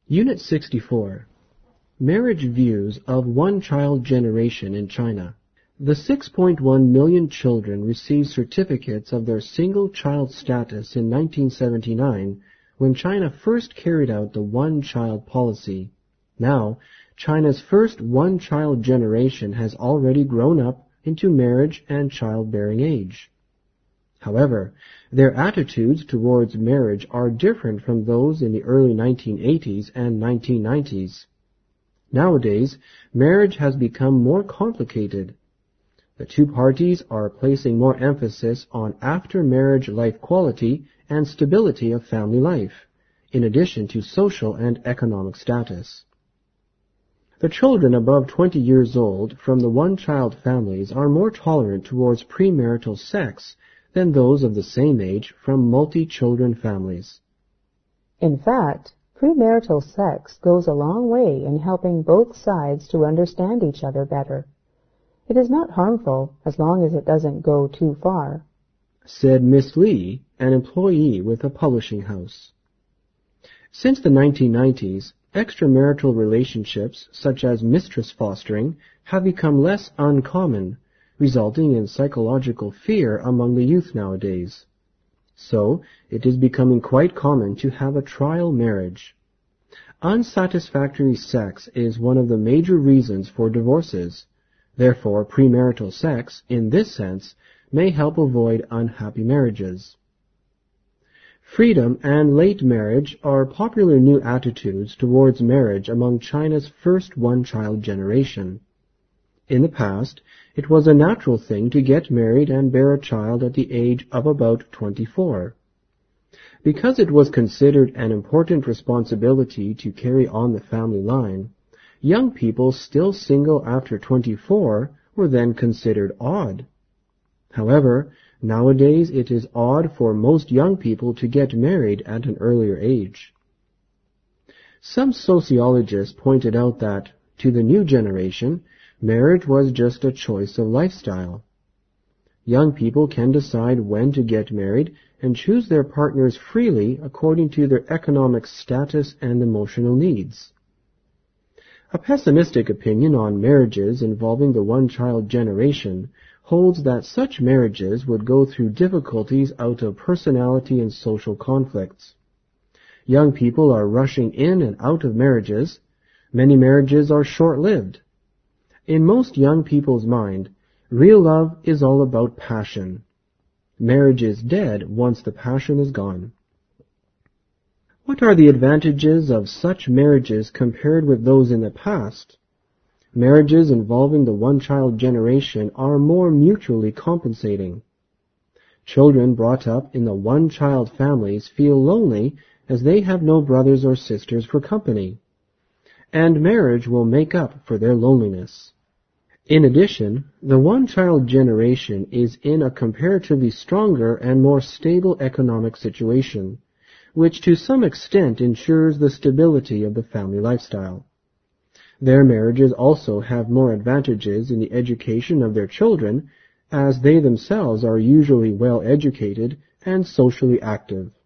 Unit 64. Marriage Views of One-Child Generation in China. The 6.1 million children received certificates of their single-child status in 1979 when China first carried out the one-child policy. Now, China's first one-child generation has already grown up into marriage and childbearing age. However, their attitudes towards marriage are different from those in the early 1980s and 1990s. Nowadays, marriage has become more complicated. The two parties are placing more emphasis on after-marriage life quality and stability of family life, in addition to social and economic status. The children above 20 years old from the one-child families are more tolerant towards premarital sex than those of the same age from multi-children families. In fact, premarital sex goes a long way in helping both sides to understand each other better. It is not harmful as long as it doesn't go too far, said Miss Lee, an employee with a publishing house. Since the 1990s, extramarital relationships such as mistress fostering have become less uncommon, resulting in psychological fear among the youth nowadays. So, it is becoming quite common to have a trial marriage. Unsatisfactory sex is one of the major reasons for divorces. Therefore, premarital sex, in this sense, may help avoid unhappy marriages. Freedom and late marriage are popular new attitudes towards marriage among China's first one-child generation. In the past, it was a natural thing to get married and bear a child at the age of about 24. Because it was considered an important responsibility to carry on the family line, young people still single after 24 were then considered odd. However, nowadays it is odd for most young people to get married at an earlier age. Some sociologists pointed out that, to the new generation, marriage was just a choice of lifestyle. Young people can decide when to get married and choose their partners freely according to their economic status and emotional needs. A pessimistic opinion on marriages involving the one-child generation holds that such marriages would go through difficulties out of personality and social conflicts. Young people are rushing in and out of marriages. Many marriages are short-lived. In most young people's mind, real love is all about passion. Marriage is dead once the passion is gone. What are the advantages of such marriages compared with those in the past? Marriages involving the one-child generation are more mutually compensating. Children brought up in the one-child families feel lonely as they have no brothers or sisters for company, and marriage will make up for their loneliness. In addition, the one-child generation is in a comparatively stronger and more stable economic situation, which to some extent ensures the stability of the family lifestyle. Their marriages also have more advantages in the education of their children, as they themselves are usually well educated and socially active.